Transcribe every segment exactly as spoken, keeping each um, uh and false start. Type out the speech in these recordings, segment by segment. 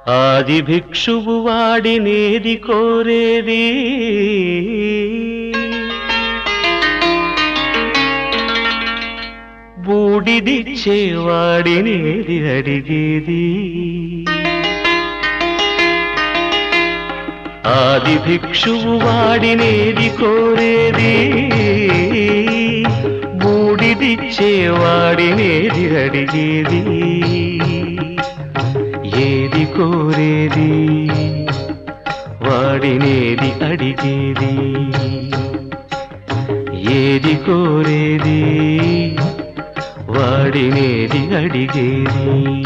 ఆది భిక్షువు వాడినేది కోరేది బూడిదిచ్చేవాడినేది అడిగేది ఆది భిక్షువు వాడినేది కోరేది బూడిదిచ్చేవాడినేది అడిగేది ఏది కోరేది వాడినేది అడిగేది ఏది కోరేది వాడినేది అడిగేది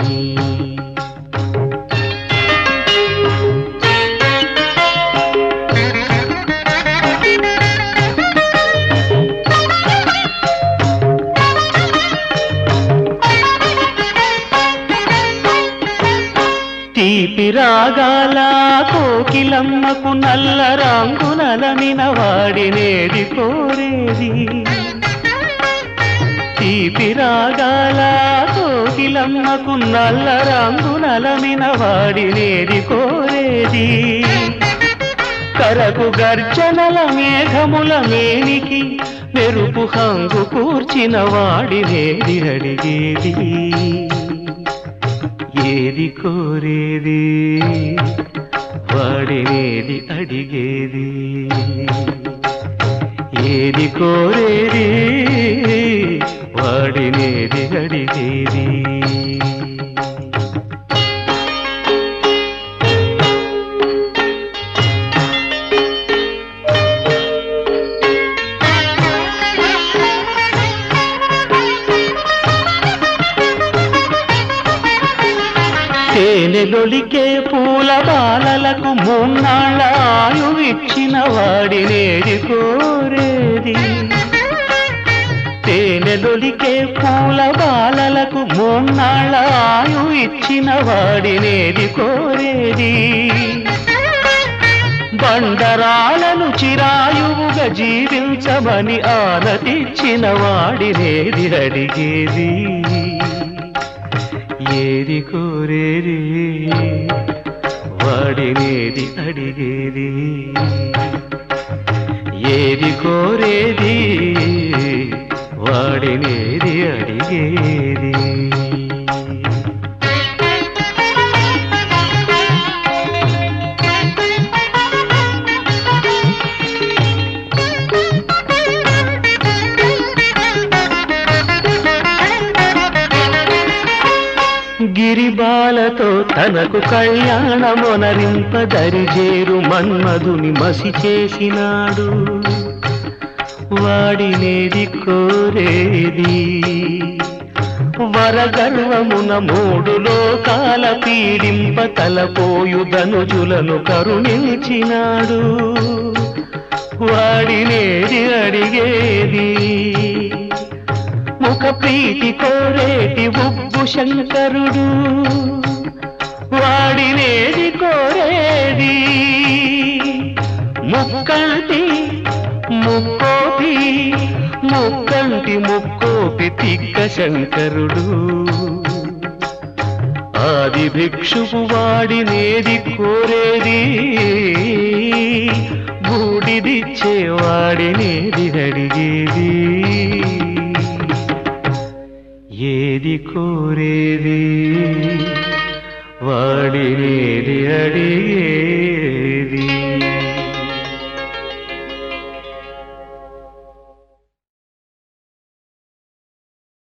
తీపి రాగాల కోకిలమ్మకు నల్ల రంగునలమిన వాడినేది కోరేది తీపి రాగాల కోకిలమ్మకు నల్ల రంగునలమిన వాడినేది కోరేది కరకు గర్జనల మేఘముల మేనికి మెరుపు హంగు కూర్చిన వాడినేది అడిగేది ఏది కోరేది వాడినేది అడిగేది ఏది కోరేది వాడినేది అడిగేది తేనెలొలికే పూల బాలలకు మూన్నాళ్ళ ఆయువిచ్చిన వాడినేది కోరేది తేనెలొలికే పూల బాలలకు మూన్నాళ్ళ ఆయువిచ్చిన వాడినేది కోరేది బండరాలను చిరాయువుగా జీవించమని ఆనతిచ్చిన వాడినేది అడిగేది ఏది కోరేది వాడినేది అడిగేది ఏది కోరేది వాడినేది అడిగేది గిరిబాలతో తనకు కళ్యాణమొనరింపదరిజేరు మన్మధుని మసి చేసినాడు వాడినేది కోరేది వరగర్వమున మూడు లోకాల పీడింప తలపోయు ధనుజులను కరుణించినాడు వాడినేది అడిగేది ముఖ ప్రీతి కోరేటి ఉబ్బు శంకరుడు వాడినేది కోరేది ముక్కంటి ముక్కోపి ముక్కంటి ముక్కోపి తిక్క శంకరుడు ఆది భిక్షువు వాడినేది కోరేది బూడిదిచ్చేవాడినేది అడిగేది ఏది కోరేది వాడినేది అడిగేది